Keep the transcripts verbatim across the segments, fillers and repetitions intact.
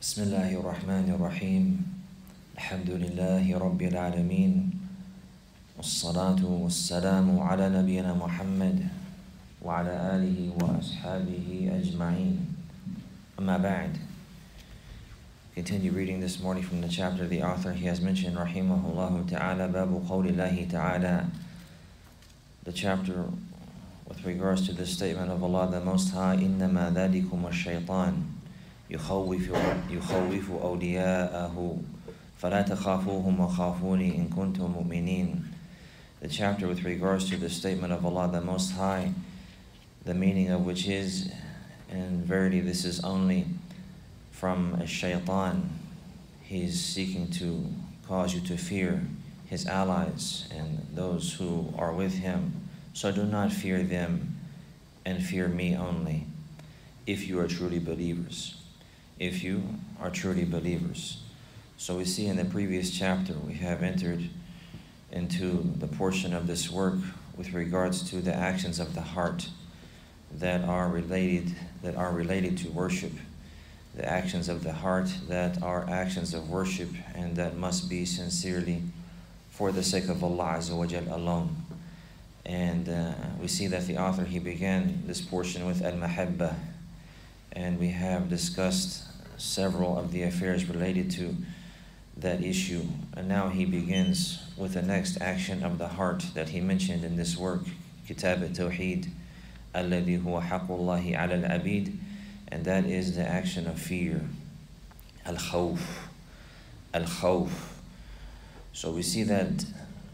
بسم الله الرحمن الرحيم الحمد لله رب العالمين والصلاة والسلام على نبينا محمد وعلى آله وأصحابه أجمعين أما بعد. Continue reading this morning from the chapter the author he has mentioned rahimahullah ta'ala babu qawlillahi ta'ala, the chapter with regards to the statement of Allah the Most High, إِنَّمَا ذَلِكُمُ الشَّيْطَانِ يخوف يخوف أولياءه فلا تخافوهم وخافوني إن كنتم مؤمنين. The chapter with regards to the statement of Allah the Most High, the meaning of which is, and verily this is only from a shaitan. He is seeking to cause you to fear his allies and those who are with him. So do not fear them and fear me only, if you are truly believers. If you are truly believers. So we see in the previous chapter we have entered into the portion of this work with regards to the actions of the heart that are related that are related to worship. The actions of the heart that are actions of worship and that must be sincerely for the sake of Allah Azza wa Jal alone. And uh, we see that the author, he began this portion with al-mahabba, and we have discussed several of the affairs related to that issue. And now he begins with the next action of the heart that he mentioned in this work, Kitab al-Tawheed, alladhi huwa haqqullahi ala al-abid, and that is the action of fear, al-khawf, al-khawf. So we see that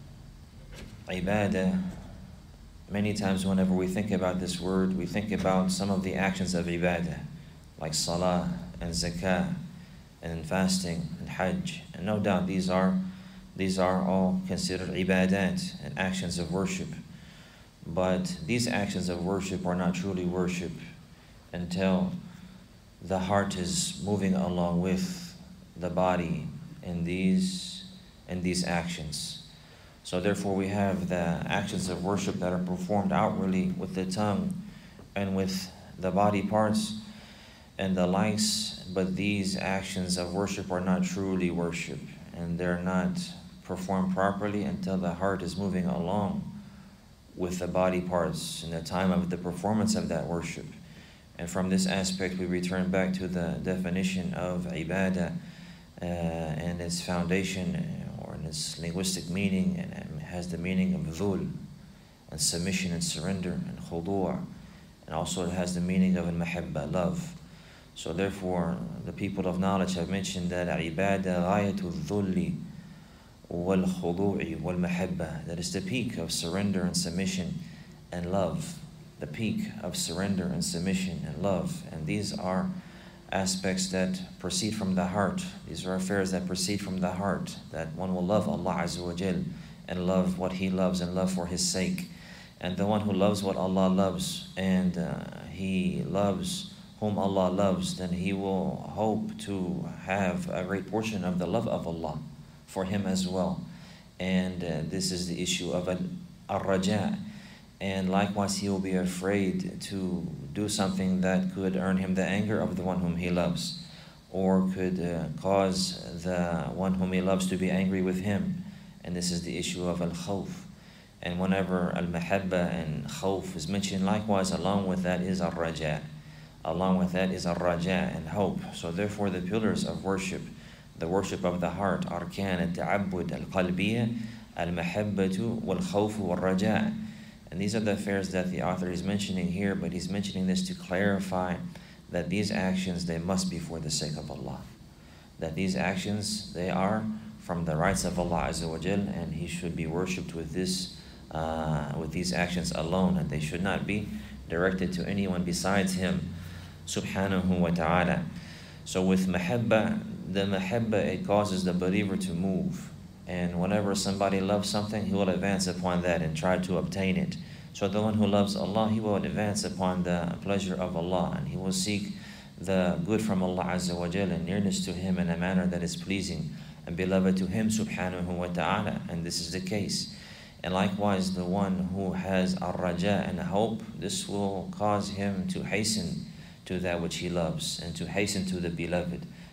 ibadah, many times whenever we think about this word, we think about some of the actions of ibadah, like salah and zakah and fasting and hajj. And no doubt these are these are all considered ibadat and actions of worship. But these actions of worship are not truly worship until the heart is moving along with the body in these in these actions. So therefore we have the actions of worship that are performed outwardly with the tongue and with the body parts and the likes, but these actions of worship are not truly worship, and they're not performed properly until the heart is moving along with the body parts in the time of the performance of that worship. And from this aspect we return back to the definition of ibadah uh, and its foundation or in its linguistic meaning, and it has the meaning of dhul and submission and surrender and khudu', and also it has the meaning of al-mahabba, love. So therefore, the people of knowledge have mentioned that ibadah ghayatul dhulli wal khudu'i wal mahabba, that is the peak of surrender and submission and love, the peak of surrender and submission and love. And these are aspects that proceed from the heart. These are affairs that proceed from the heart, that one will love Allah Azza wa Jal and love what He loves and love for His sake. And the one who loves what Allah loves and uh, he loves whom Allah loves, then he will hope to have a great portion of the love of Allah for him as well. And uh, this is the issue of al-raja. And likewise he will be afraid to do something that could earn him the anger of the one whom he loves, or could uh, cause the one whom he loves to be angry with him. And this is the issue of al-khawf. And whenever al-mahabba and khawf is mentioned, likewise along with that is al-raja. Along with that is al-raja and hope. So therefore the pillars of worship, the worship of the heart, arkan al-ta'abbud al-qalbiyya, al-mahabbatu wal-khawfu wal-raja. And these are the affairs that the author is mentioning here, but he's mentioning this to clarify that these actions, they must be for the sake of Allah. That these actions, they are from the rights of Allah Azza wa Jal, and He should be worshipped with this, uh, with these actions alone, and they should not be directed to anyone besides Him, subhanahu wa ta'ala. So with mahabba, the mahabba, it causes the believer to move. And whenever somebody loves something, he will advance upon that and try to obtain it. So the one who loves Allah, he will advance upon the pleasure of Allah, and he will seek the good from Allah Azza wa Jal and nearness to Him in a manner that is pleasing and beloved to Him subhanahu wa ta'ala. And this is the case. And likewise the one who has ar-raja and hope, this will cause him to hasten to that which he loves and to hasten to the beloved.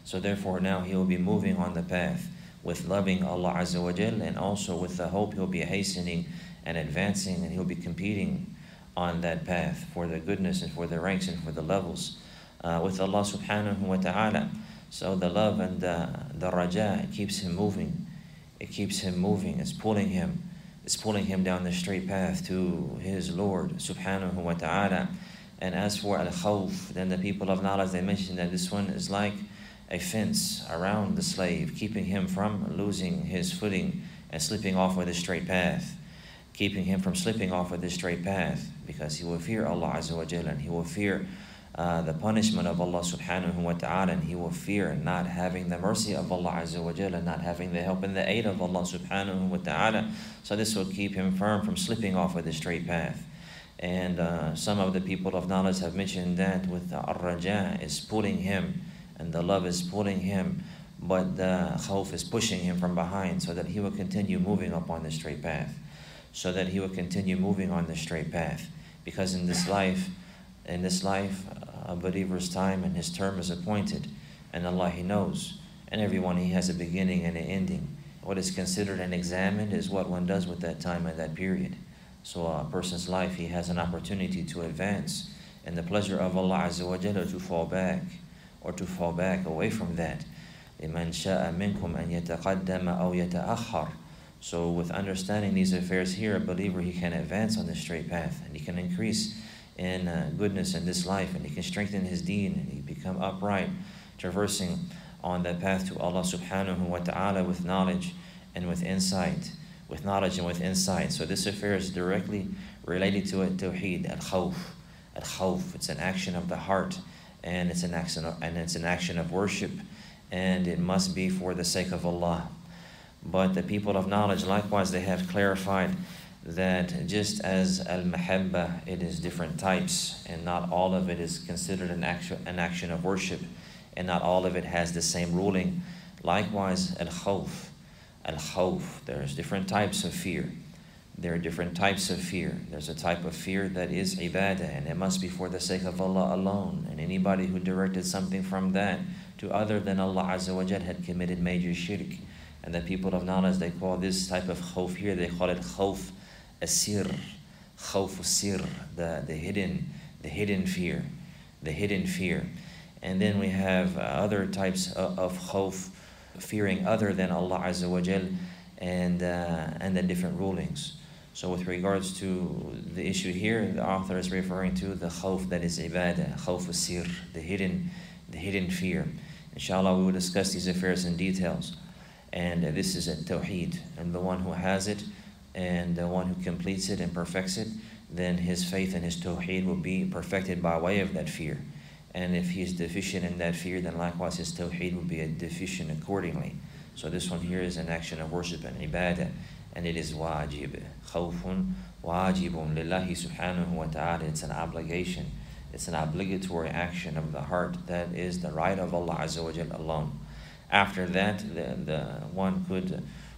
So therefore now he will be moving on the path with loving Allah Azza wa Jal, and also with the hope he'll be hastening and advancing, and he'll be competing on that path for the goodness and for the ranks and for the levels uh, with Allah subhanahu wa ta'ala. So the love and the, the raja, it keeps him moving. It keeps him moving. It's pulling him. It's pulling him down the straight path to his Lord subhanahu wa ta'ala. And as for al-khawf, then the people of knowledge, they mentioned that this one is like a fence around the slave, keeping him from losing his footing and slipping off of the straight path. Keeping him from slipping off of the straight path, because he will fear Allah Azza wa Jalla, and he will fear uh, the punishment of Allah subhanahu wa ta'ala, and he will fear not having the mercy of Allah Azza wa Jalla, not having the help and the aid of Allah subhanahu wa ta'ala. So this will keep him firm from slipping off of the straight path. And uh, some of the people of knowledge have mentioned that with the ar-raja is pulling him, and the love is pulling him, but the khawf is pushing him from behind, so that he will continue moving up on the straight path. So that he will continue moving on the straight path. Because in this life, in this life, a believer's time and his term is appointed, and Allah, He knows, and everyone, he has a beginning and an ending. What is considered and examined is what one does with that time and that period. So a person's life, he has an opportunity to advance, and the pleasure of Allah Azza wa Jalla to fall back, or to fall back away from that. لِمَنْ شَاءَ مِنْكُمْ أَنْ يَتَقَدَّمَ أَوْ يَتَأَخَّرَ. So with understanding these affairs here, a believer, he can advance on the straight path, and he can increase in uh, goodness in this life, and he can strengthen his deen, and he become upright, traversing on that path to Allah subhanahu wa ta'ala with knowledge and with insight, with knowledge and with insight. So this affair is directly related to it, tawheed, al-khawf. Al-khawf, it's an action of the heart, and it's an action of, and it's an action of worship, and it must be for the sake of Allah. But the people of knowledge, likewise, they have clarified that just as al-mahabba, it is different types, and not all of it is considered an action, an action of worship, and not all of it has the same ruling. Likewise, al-khawf, al-khawf, there's different types of fear. There are different types of fear. There's a type of fear that is ibadah, and it must be for the sake of Allah alone. And anybody who directed something from that to other than Allah Azza wa Jal had committed major shirk. And the people of knowledge, they call this type of khawf here, they call it khawf asir, khawf asir, the, the hidden, the hidden fear, the hidden fear. And then we have uh, other types of, of khawf, fearing other than Allah Azza wa Jal, and, uh, and the different rulings. So with regards to the issue here, the author is referring to the khawf that is ibadah, khawf asir, the hidden, the hidden fear. Inshallah, we will discuss these affairs in details. And this is a tawheed, and the one who has it, and the one who completes it and perfects it, then his faith and his tawheed will be perfected by way of that fear. And if he is deficient in that fear, then likewise his tawheed will be deficient accordingly. So this one here is an action of worship and ibadah, and it is wajib. Khawfun wajibun lillahi subhanahu wa ta'ala. It's an obligation. It's an obligatory action of the heart that is the right of Allah Azza wa Jalla alone. After that, the, the one could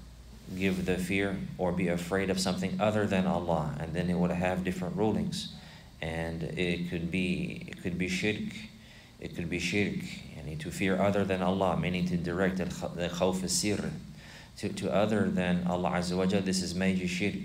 give the fear or be afraid of something other than Allah, and then it would have different rulings. And it could be it could be shirk, it could be shirk, and to fear other than Allah, meaning to direct the khawf asir to, to other than Allah Azza wa Jalla. This is major shirk.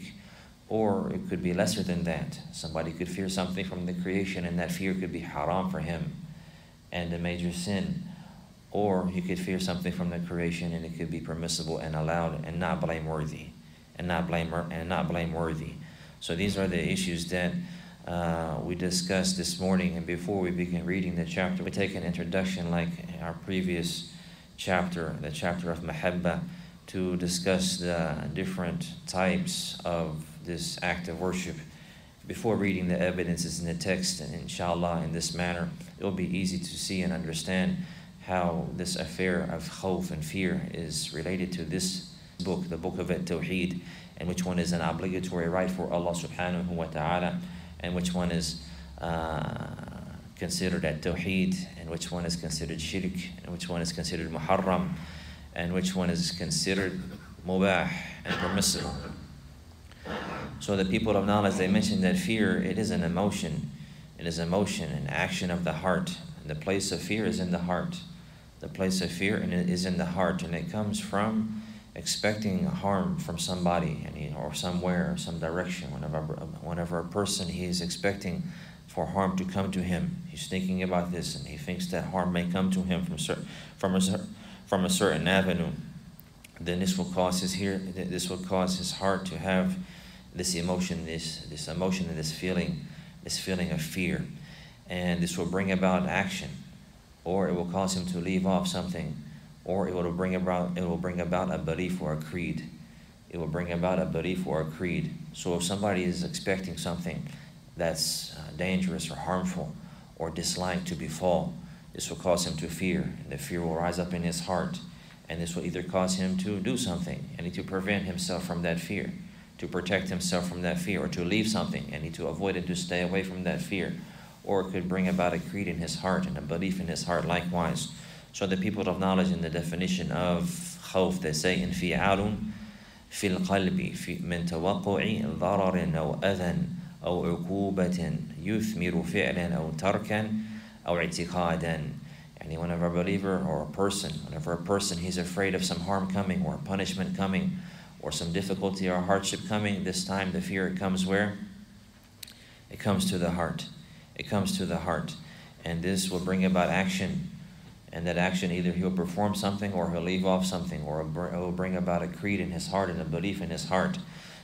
Or it could be lesser than that. Somebody could fear something from the creation, and that fear could be haram for him and a major sin. Or he could fear something from the creation, and it could be permissible and allowed and not blameworthy, and not blame and not blameworthy. So these are the issues that uh, we discussed this morning. And before we begin reading the chapter, we take an introduction like our previous chapter, the chapter of Mahabba, to discuss the different types of this act of worship. Before reading the evidences in the text, and inshallah, in this manner, it will be easy to see and understand how this affair of khawf and fear is related to this book, the book of At-Tawheed, and which one is an obligatory right for Allah subhanahu wa ta'ala, and which one is uh, considered At-Tawheed, and which one is considered shirk, and which one is considered muharram, and which one is considered mubah and permissible. So the people of knowledge, they mentioned that fear, it is an emotion. It is emotion, an action of the heart. And the place of fear is in the heart. The place of fear, and it is in the heart, and it comes from expecting harm from somebody, and he, or somewhere, or some direction. Whenever, whenever a person, he is expecting for harm to come to him, he's thinking about this, and he thinks that harm may come to him from certain, from a from a certain avenue. Then this will cause his here. This will cause his heart to have this emotion, this this emotion, and this feeling, this feeling of fear, and this will bring about action, or it will cause him to leave off something, or it will bring about it will bring about a belief or a creed. It will bring about a belief or a creed. So if somebody is expecting something that's uh, dangerous or harmful or disliked to befall, this will cause him to fear, and the fear will rise up in his heart, and this will either cause him to do something and to prevent himself from that fear, to protect himself from that fear, or to leave something and to avoid it, to stay away from that fear, or it could bring about a creed in his heart and a belief in his heart likewise. So the people of knowledge, in the definition of khawf, they say انفعال في القلب من توقع ضرر أو أذى أو عقوبة يثمر فعلا أو تركا أو اعتقادا. And whenever a believer or a person, whenever a person, he's afraid of some harm coming or punishment coming or some difficulty or hardship coming, this time the fear comes where? It comes to the heart. It comes to the heart. And this will bring about action. And that action, either he'll perform something or he'll leave off something, or it will bring about a creed in his heart and a belief in his heart.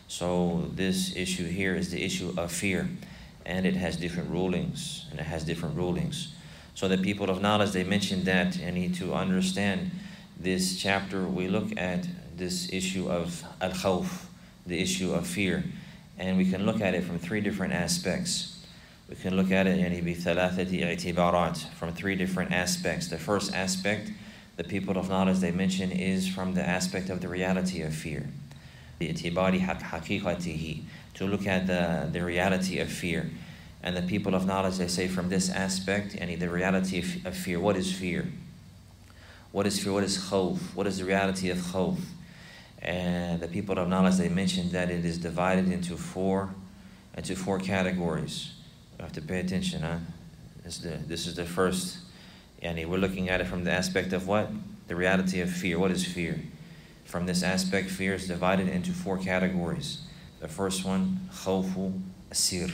So this issue here is the issue of fear. And it has different rulings. And it has different rulings. So the people of knowledge, they mentioned that, and need to understand this chapter. We look at this issue of al-khawf, the issue of fear. And we can look at it from three different aspects. We can look at it يعني بثلاثة اعتبارات, from three different aspects. The first aspect, the people of knowledge, they mention, is from the aspect of the reality of fear. باعتبار حقيقته, to look at the, the reality of fear. And the people of knowledge, they say from this aspect, يعني the reality of, of fear. What is fear? What is fear? What is khawf? What is the reality of khawf? And the people of knowledge, they mentioned that it is divided into four, into four categories. You have to pay attention, huh? This is the, this is the first. Yani we're looking at it from the aspect of what? The reality of fear. What is fear? From this aspect, fear is divided into four categories. The first one, khawfu asir.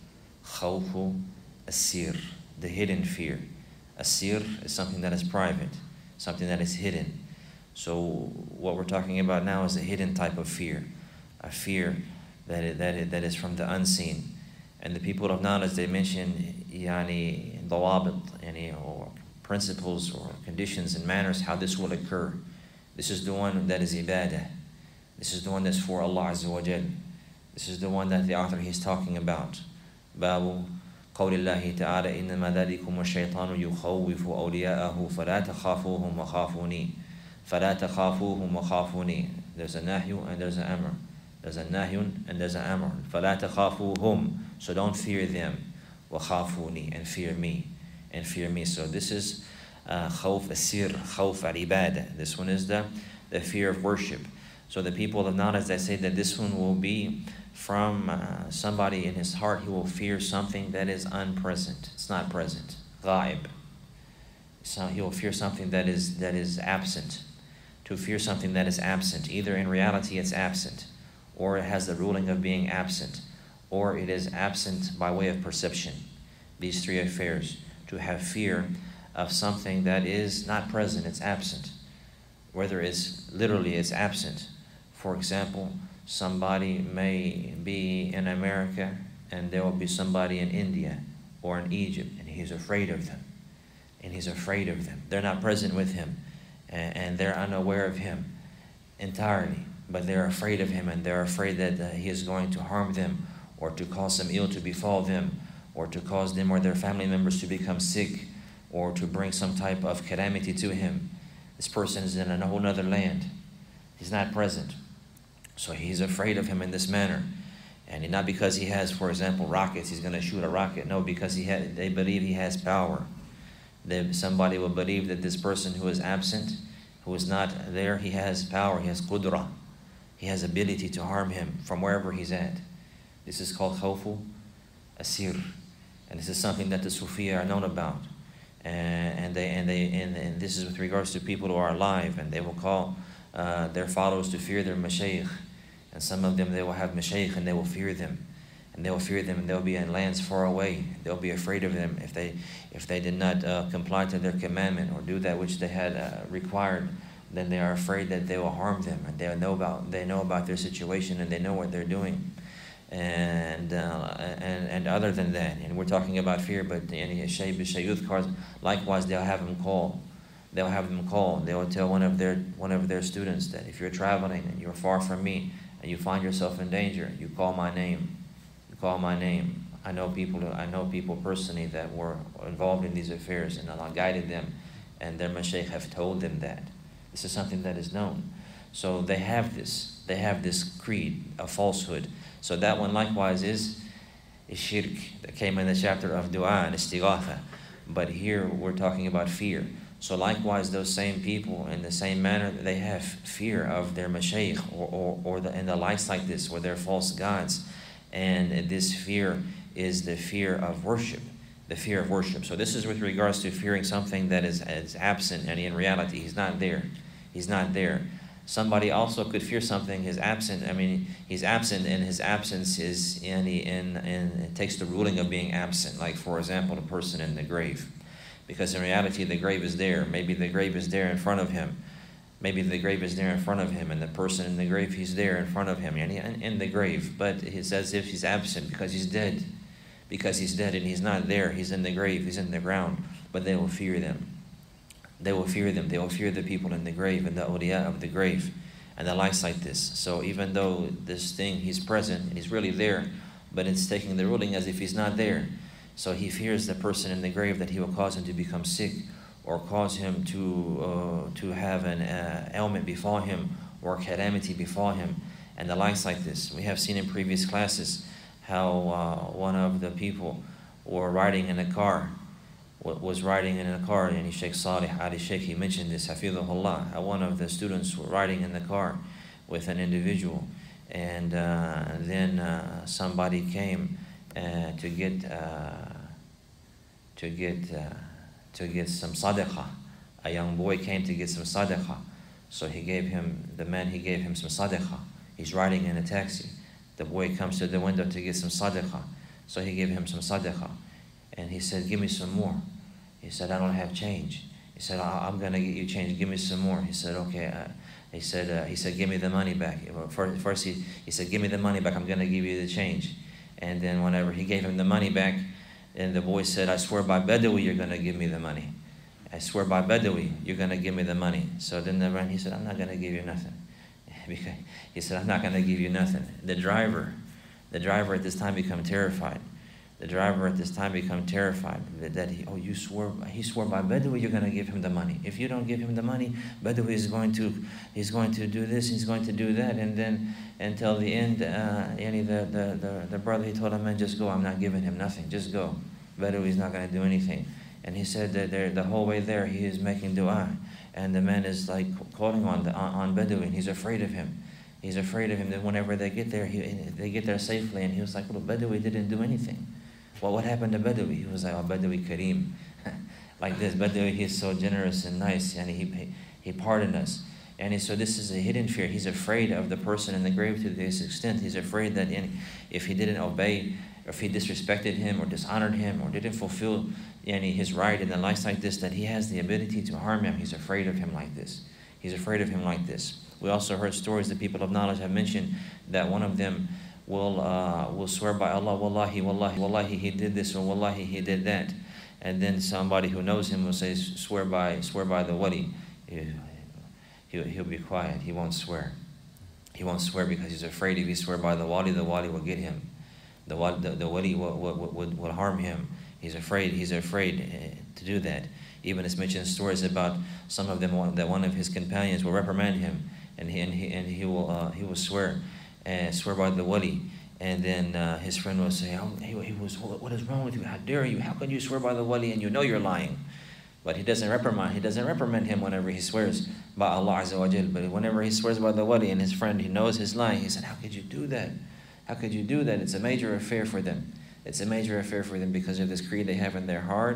Khawfu asir, the hidden fear. Asir is something that is private, something that is hidden. So what we're talking about now is a hidden type of fear, a fear that is, that is, that is from the unseen. And the people of knowledge, they mention yani dawabit, yani, or principles or conditions and manners, how this will occur. This is the one that is ibadah. This is the one that's for Allah Azza wa Jal. This is the one that the author he's talking about. باب قول الله تعالى إنما ذلكم الشيطان يخوف أولياءه فلا تخافوهم وخافوني فلا تخافوهم وخافوني. There's a nahyu and there's an amr. There's a nahyun and there's an amr. فلا تخافوهم, so don't fear them. وخافوني, and fear me, and fear me. So this is uh, khawf asir, khawf al-ibadah. This one is the, the fear of worship. So the people of knowledge, they say that this one will be from uh, somebody in his heart. He will fear something that is unpresent. It's not present. Ghaib. So he will fear something that is that is absent. To fear something that is absent. Either in reality it's absent, or it has the ruling of being absent, or it is absent by way of perception. These three affairs. To have fear of something that is not present, it's absent. Whether it's literally it's absent. For example, somebody may be in America and there will be somebody in India or in Egypt, and he's afraid of them. And he's afraid of them. They're not present with him, and, and they're unaware of him entirely, but they're afraid of him, and they're afraid that uh, he is going to harm them, or to cause some ill to befall them, or to cause them or their family members to become sick, or to bring some type of calamity to him. This person is in a whole other land. He's not present. So he's afraid of him in this manner. And not because he has, for example, rockets, he's going to shoot a rocket. No, because he had, they believe he has power. They, somebody will believe that this person who is absent, who is not there, he has power, he has qudra. He has ability to harm him from wherever he's at. This is called khawfu asir. And this is something that the Sufiya are known about. and, and they and they and, and this is with regards to people who are alive, and they will call uh, their followers to fear their mashayikh, and some of them they will have mashayikh and they will fear them, and they will fear them, and they'll be in lands far away. They'll be afraid of them if they if they did not uh, comply to their commandment or do that which they had uh, required. Then they are afraid that they will harm them, and they know about they know about their situation, and they know what they're doing. And, uh, and and other than that, and we're talking about fear, but any Shaykh Shayuth cards, likewise they'll have them call. They'll have them call. They will tell one of their one of their students that if you're traveling and you're far from me and you find yourself in danger, you call my name. You call my name. I know people. I know people personally that were involved in these affairs, and Allah guided them, and their mashaykh have told them that. This is something that is known. So they have this. They have this creed, a falsehood. So that one likewise is, is shirk that came in the chapter of dua and istighatha. But here we're talking about fear. So likewise, those same people, in the same manner, they have fear of their mashayikh or, or, or the, and the likes like this, or their false gods. And this fear is the fear of worship, the fear of worship. So this is with regards to fearing something that is, is absent, and in reality, he's not there. He's not there. Somebody also could fear something is absent. I mean, he's absent, and his absence is in, in, in it takes the ruling of being absent. Like, for example, the person in the grave. Because in reality, the grave is there. Maybe the grave is there in front of him. Maybe the grave is there in front of him, and the person in the grave, he's there in front of him, and in, in the grave. But it's as if he's absent because he's dead. Because he's dead and he's not there. He's in the grave. He's in the ground. But they will fear them. They will fear them. They will fear the people in the grave and the awliya of the grave and the likes like this. So even though this thing, he's present and he's really there, but it's taking the ruling as if he's not there. So he fears the person in the grave, that he will cause him to become sick, or cause him to uh, to have an uh, ailment befall him, or calamity befall him, and the likes like this. We have seen in previous classes how uh, one of the people were riding in a car, was riding in a car, and Sheikh Salih Ali Sheikh, he mentioned this, Hafidhahullah, how one of the students were riding in the car with an individual, and uh, then uh, somebody came uh, to get uh, to get uh, to get some sadaqah. A young boy came to get some sadaqah, so he gave him, the man, he gave him some sadaqah. He's riding in a taxi. The boy comes to the window to get some sadaqah, so he gave him some sadaqah, and he said, "Give me some more." He said, "I don't have change." He said, "I'm gonna get you change. Give me some more." He said, "Okay." Uh, he said, uh, "He said, give me the money back." First, first he, he said, "Give me the money back. I'm gonna give you the change." And then whenever he gave him the money back, and the boy said, "I swear by Badawi, you're gonna give me the money. I swear by Badawi, you're gonna give me the money." So then the man, he said, "I'm not gonna give you nothing." Because he said, "I'm not gonna give you nothing." The driver, the driver at this time became terrified. The driver at this time became terrified that, that he, oh, you swore, he swore by Badawi, you're going to give him the money. If you don't give him the money, Badawi is going to, he's going to do this, he's going to do that, and then until the end, uh, yani the, the, the, the brother, he told him, "Man, just go, I'm not giving him nothing, just go. Badawi is not going to do anything." And he said that there, the whole way there, he is making dua, and the man is like calling on, the, on, on Badawi, and he's afraid of him. He's afraid of him that whenever they get there, he, they get there safely, and he was like, "Well, Badawi didn't do anything." Well, what happened to Badawi? He was like, "Oh, Badawi Kareem." Like this, Badawi, he's so generous and nice, and he, he pardoned us. And he, so this is a hidden fear. He's afraid of the person in the grave to this extent. He's afraid that in, if he didn't obey, or if he disrespected him, or dishonored him, or didn't fulfill yani, his right in the life like this, that he has the ability to harm him. He's afraid of him like this. He's afraid of him like this. We also heard stories that people of knowledge have mentioned that one of them will uh, will swear by Allah, "Wallahi, wallahi, wallahi, he did this," or "Wallahi, he did that." And then somebody who knows him will say, "Swear by, swear by the wali." He, he'll, he'll be quiet. He won't swear. He won't swear because he's afraid if he swear by the wali, the wali will get him. The wali, the, the wali will, will, will, will harm him. He's afraid. He's afraid to do that. Even it's mentioned stories about some of them that one of his companions will reprimand him, and he and he and he will uh, he will swear. And swear by the wali, and then uh, his friend will say, "Oh, he, he was, what is wrong with you? How dare you? How can you swear by the wali and you know you're lying?" But he doesn't reprimand. He doesn't reprimand him whenever he swears by Allah Azza wa Jal. But whenever he swears by the wali and his friend, he knows his lying. He said, "How could you do that? How could you do that?" It's a major affair for them. It's a major affair for them because of this creed they have in their heart,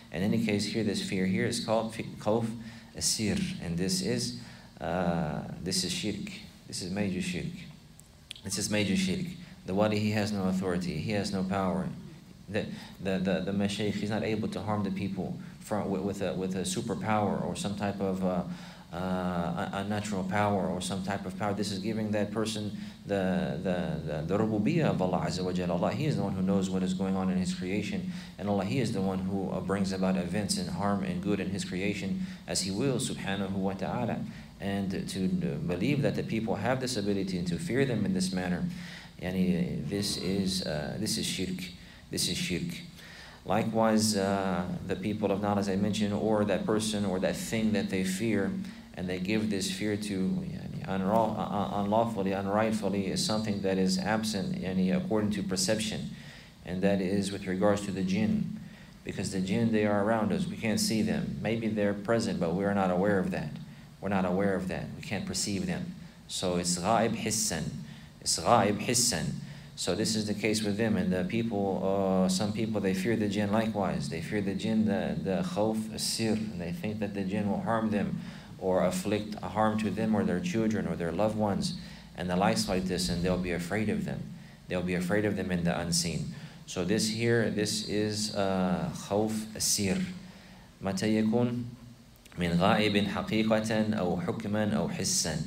In any case, here, this fear here is called khawf asir, and this is uh, this is shirk. This is major shirk. This is major shirk. The wali, he has no authority. He has no power. The the the, the mashaykh, he's not able to harm the people from with, with a with a superpower or some type of uh, uh, unnatural power or some type of power. This is giving that person the the the, the rububiyyah of Allah Azza wa Jalla. Allah, He is the one who knows what is going on in His creation, and Allah, He is the one who uh, brings about events and harm and good in His creation as He will, subhanahu wa ta'ala. And to believe that the people have this ability and to fear them in this manner, yani, this is uh, this is shirk. This is shirk. Likewise, uh, the people of knowledge, as I mentioned, or that person or that thing that they fear, and they give this fear to yani, unlawfully, unrightfully, is something that is absent yani, according to perception, and that is with regards to the jinn. Because the jinn, they are around us. We can't see them. Maybe they're present, but we are not aware of that. We're not aware of that. We can't perceive them. So it's ghaib hissan. It's ghaib hissan. So this is the case with them. And the people, uh, some people, they fear the jinn likewise. They fear the jinn, the, the khawf asir. And they think that the jinn will harm them or afflict a harm to them or their children or their loved ones and the likes like this, and they'll be afraid of them. They'll be afraid of them in the unseen. So this here, this is uh, khawf asir. متى يكون من غائب حقيقة أو حكما أو حسا.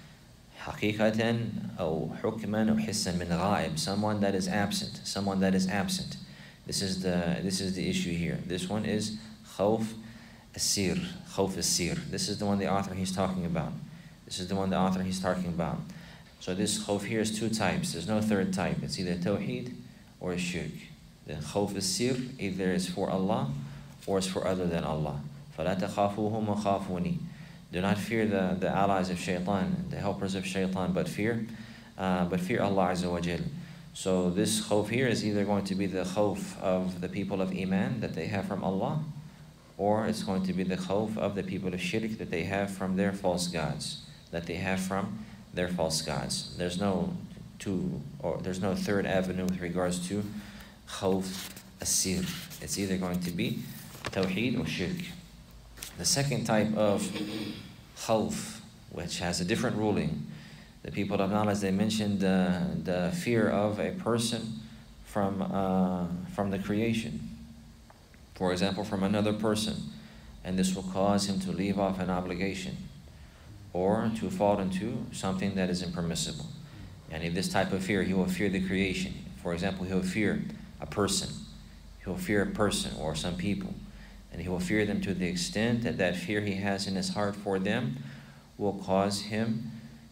حقيقة أو حكما أو حسا من غائب. Someone that is absent. Someone that is absent. This is the this is the issue here. This one is khawf asir. Khawf asir. This is the one the author he's talking about. This is the one the author he's talking about. So this khawf here is two types. There's no third type. It's either tawheed or shirk. The khawf asir either is for Allah or is for other than Allah. فَلَا تَخَافُوهُمْ وَخَافُونِي. Do not fear the, the allies of shaitan, the helpers of shaitan, but fear, uh, but fear Allah Azza wa Jal. So this khawf here is either going to be the khawf of the people of Iman that they have from Allah, or it's going to be the khawf of the people of shirk that they have from their false gods, that they have from their false gods. There's no two, or there's no third avenue with regards to khawf asir. It's either going to be tawheed or shirk. The second type of khawf, which has a different ruling, the people of knowledge, they mentioned uh, the fear of a person from, uh, from the creation. For example, from another person, and this will cause him to leave off an obligation or to fall into something that is impermissible. And if this type of fear, he will fear the creation. For example, he will fear a person. He will fear a person or some people. And he will fear them to the extent that that fear he has in his heart for them will cause him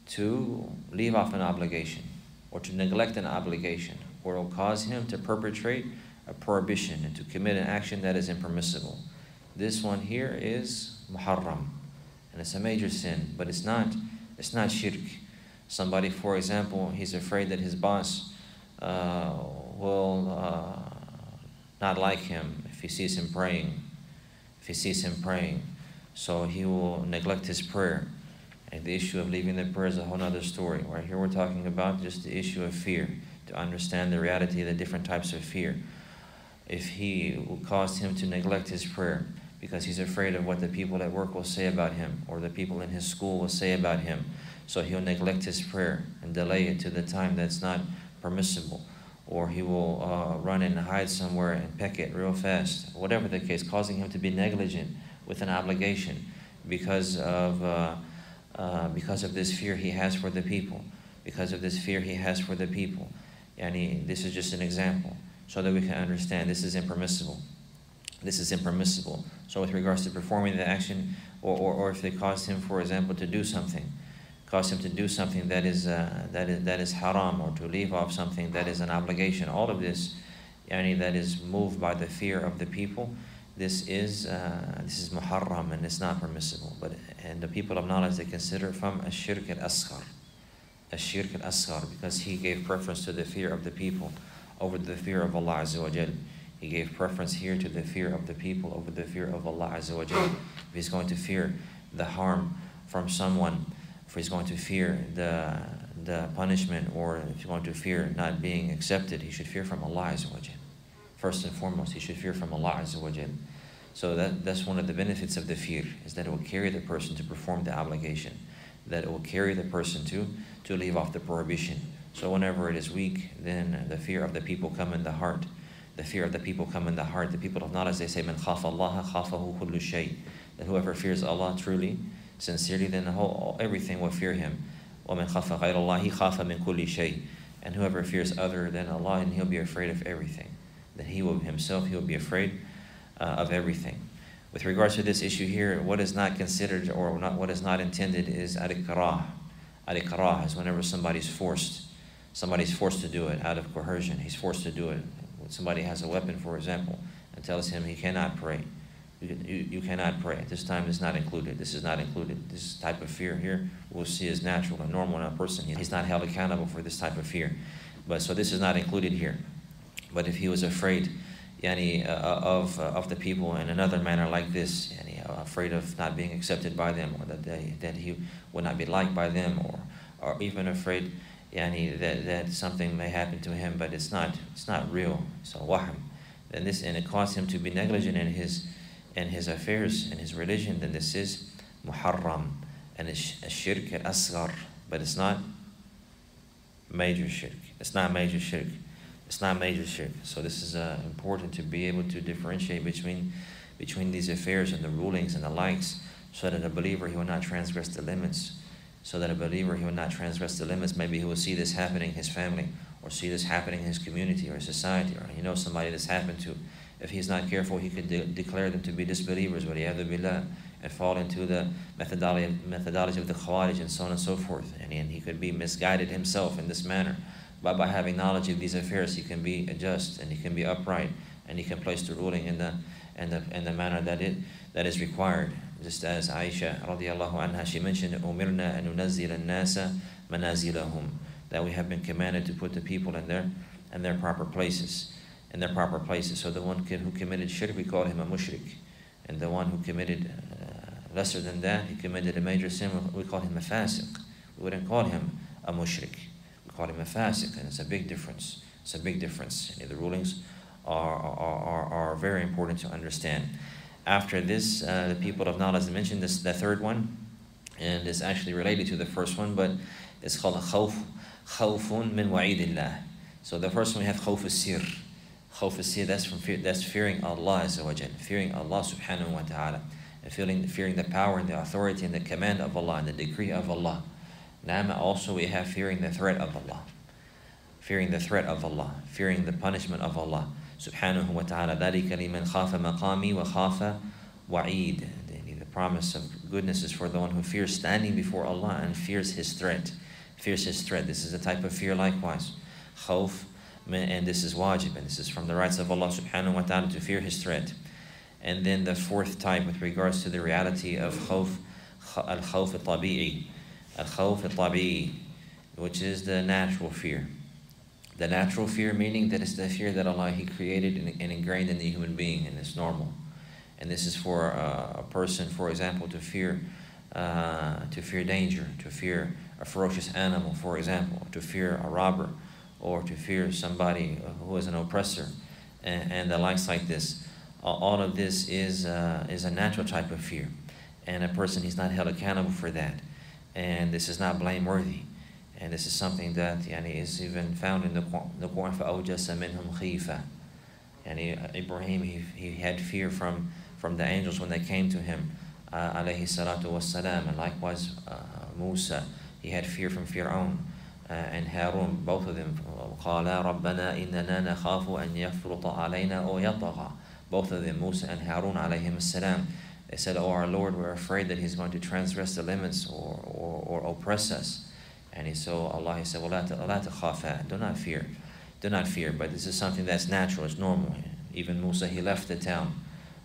to leave off an obligation or to neglect an obligation, or will cause him to perpetrate a prohibition and to commit an action that is impermissible. This one here is muharram, and it's a major sin, but it's not, it's not shirk. Somebody, for example, he's afraid that his boss uh, will uh, not like him if he sees him praying. If he sees him praying, so he will neglect his prayer. And the issue of leaving the prayer is a whole other story. Right here we're talking about just the issue of fear, to understand the reality of the different types of fear. If he will cause him to neglect his prayer because he's afraid of what the people at work will say about him or the people in his school will say about him, so he'll neglect his prayer and delay it to the time that's not permissible. Or he will uh, run and hide somewhere and peck it real fast, whatever the case, causing him to be negligent with an obligation because of, uh, uh, because of this fear he has for the people, because of this fear he has for the people. And he, this is just an example so that we can understand this is impermissible. This is impermissible. So with regards to performing the action, or, or, or if they caused him, for example, to do something, cause him to do something that is, uh, that is that is haram, or to leave off something that is an obligation. All of this, yani, that is moved by the fear of the people. This is uh, this is muharram, and it's not permissible. But and the people of knowledge, they consider from ash-shirk al-asghar, ash-shirk al-asghar, because he gave preference to the fear of the people over the fear of Allah Azza wa Jal. He gave preference here to the fear of the people over the fear of Allah Azza wa Jal. If he's going to fear the harm from someone, if he's going to fear the, the punishment, or if he's going to fear not being accepted, he should fear from Allah Azza wa Jal. First and foremost, he should fear from Allah Azza wa Jal. So that, that's one of the benefits of the fear, is that it will carry the person to perform the obligation, that it will carry the person to, to leave off the prohibition. So whenever it is weak, then the fear of the people come in the heart. The fear of the people come in the heart. The people of knowledge, they say, "Man khafa Allah, khafahu kullu shay." That whoever fears Allah truly, sincerely, then the whole, everything will fear him. وَمَنْ خَافَ غَيْرَ اللَّهِ خَافَ مِنْ كُلِّ شَيْءٍ. And whoever fears other than Allah, and he'll be afraid of everything. That he will himself, he will be afraid uh, of everything. With regards to this issue here, what is not considered or not what is not intended is al-ikrah. Al-ikrah is whenever somebody's forced. Somebody's forced to do it out of coercion. He's forced to do it. When somebody has a weapon, for example, and tells him he cannot pray. You, you, you cannot pray. At this time, it's not included. This is not included. This type of fear here we'll see is natural and normal in a person. He's not held accountable for this type of fear. But so this is not included here. But if he was afraid yani, uh, of, uh, of the people in another manner like this, yani, uh, afraid of not being accepted by them, or that, they, that he would not be liked by them, or, or even afraid yani, that, that something may happen to him, but it's not, it's not real. So wahm. And, this, and it caused him to be negligent in his in his affairs, in his religion, then this is muharram, and it's a shirk al-asghar, but it's not major shirk. It's not major shirk. It's not major shirk. So this is uh, important to be able to differentiate between between these affairs and the rulings and the likes, so that a believer, he will not transgress the limits. So that a believer, he will not transgress the limits. Maybe he will see this happening in his family, or see this happening in his community or society, or he knows somebody this happened to. If he's not careful, he could de declare them to be disbelievers, وَلِيَعْذُ بِاللَّهِ, and fall into the methodology, methodology of the Khawarij and so on and so forth. And, and he could be misguided himself in this manner. But by having knowledge of these affairs, he can be just, and he can be upright, and he can place the ruling in the, in the, in the manner that, it, that is required. Just as Aisha radiallahu anha, she mentioned, أُمِرْنَا أَن نُنَزِّلَ النَّاسَ مَنَازِلَهُم, that we have been commanded to put the people in their, in their proper places. in their proper places. So the one who committed shirk, we call him a mushrik. And the one who committed uh, lesser than that, he committed a major sin, we call him a fasiq. We wouldn't call him a mushrik. We call him a fasiq, and it's a big difference. It's a big difference. And the rulings are, are, are, are very important to understand. After this, uh, the people of knowledge mentioned this, the third one, and it's actually related to the first one, but it's called khawf, khawfun min wa'idillah. So the first one we have khawf al-sir. Khawf al-sir, that's from fear, that's fearing Allah Azza wa Jal, fearing Allah subhanahu wa ta'ala, and feeling, fearing the power and the authority and the command of Allah and the decree of Allah. Now also we have fearing the threat of Allah. Fearing the threat of Allah, fearing the punishment of Allah subhanahu wa ta'ala. ذَلِكَ لِمَنْ خَافَ مَقَامِي وَخَافَ وَعِيدٍ. The promise of goodness is for the one who fears standing before Allah and fears His threat. Fears His threat. This is a type of fear likewise. Khawf, and this is wajib, and this is from the rights of Allah subhanahu wa ta'ala to fear His threat. And then the fourth type with regards to the reality of khawf, al-khawf al-tabi'i. Al-khawf al-tabi'i, which is the natural fear. The natural fear, meaning that it's the fear that Allah He created and, and ingrained in the human being, and it's normal. And this is for uh, a person, for example, to fear, uh, to fear danger, to fear a ferocious animal, for example, to fear a robber, or to fear somebody who is an oppressor, and, and the likes like this. All of this is uh, is a natural type of fear, and a person is not held accountable for that, and this is not blameworthy. And this is something that yani, is even found in the Quran. فَأَوْجَسَ مِنْهُمْ خِيفَةً. Yani, Ibrahim, he, he had fear from, from the angels when they came to him, uh, alayhi salatu wassalam. And likewise, uh, Musa, he had fear from Fir'aun. Uh, and Harun, both of them, قَالَا رَبَّنَا إِنَّنَا نَخَافُ أَنْ يَفْرُطَ عَلَيْنَا أَوْ يَطْغَى. Both of them, Musa and Harun, alayhim as-salam. They said, "Oh, our Lord, we're afraid that he's going to transgress the limits or, or, or oppress us." And he so Allah he said, وَلَا تَخَافَا, do not fear, do not fear. But this is something that's natural, it's normal. Even Musa, he left the town,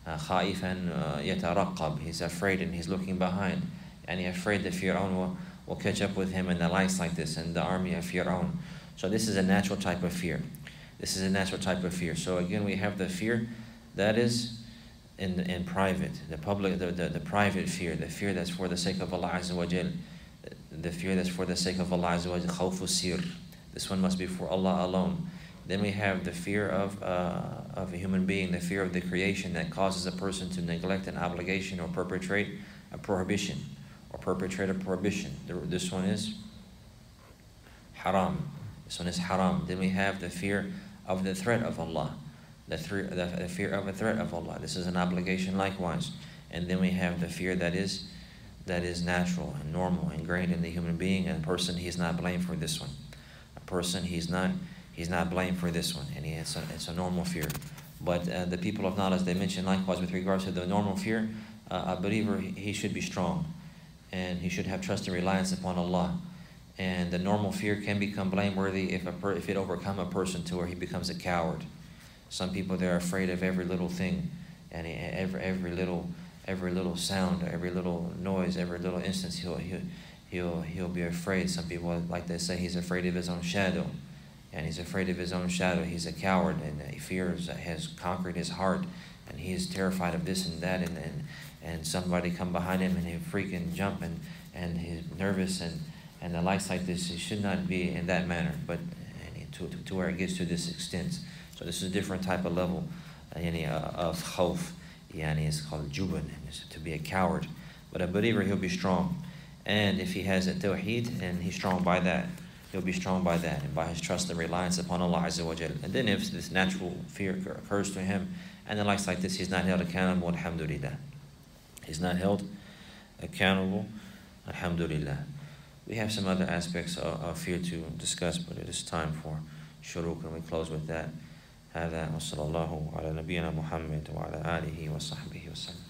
خَائِفًا يَتَرَقَّبْ, he's afraid and he's looking behind, and he's afraid that Fir'aun will, will catch up with him and the likes like this, and the army of Fir'aun. So this is a natural type of fear. This is a natural type of fear. So again, we have the fear that is in in private, the public, the, the, the private fear, the fear that's for the sake of Allah Azza wa Jal. The fear that's for the sake of Allah Azza wa Jal, khawf al-sir. This one must be for Allah alone. Then we have the fear of, uh, of a human being, the fear of the creation that causes a person to neglect an obligation or perpetrate a prohibition, or perpetrate a prohibition. This one is haram. This one is haram. Then we have the fear of the threat of Allah. The, th the fear of a threat of Allah. This is an obligation likewise. And then we have the fear that is that is natural and normal, ingrained in the human being, and a person, he's not blamed for this one. A person, he's not he's not blamed for this one, and he, it's, a, it's a normal fear. But uh, the people of knowledge, they mention likewise with regards to the normal fear, uh, a believer, he, he should be strong, and he should have trust and reliance upon Allah. And the normal fear can become blameworthy if, a per, if it overcomes a person to where he becomes a coward. Some people, they're afraid of every little thing, and every, every little every little sound, every little noise, every little instance, he'll, he'll, he'll, he'll be afraid. Some people, like they say, he's afraid of his own shadow. And he's afraid of his own shadow. He's a coward, and he fears, has conquered his heart, and he is terrified of this and that, and, and, and somebody come behind him, and he'll freaking jump, and, and he's nervous, and, and the likes like this. It should not be in that manner, but to, to, to where it gets to this extent. So this is a different type of level uh, of khawf. Yani it's called juban, to be a coward. But a believer, he'll be strong. And if he has a tawheed, and he's strong by that, he'll be strong by that, and by his trust and reliance upon Allah Azza wa Jal. And then if this natural fear occurs to him, and the likes like this, he's not held accountable, alhamdulillah. He's not held accountable, alhamdulillah. We have some other aspects of, of fear to discuss, but it is time for shuruk, and we close with that. هذا وصلى الله على نبينا محمد وعلى آله وصحبه وسلم.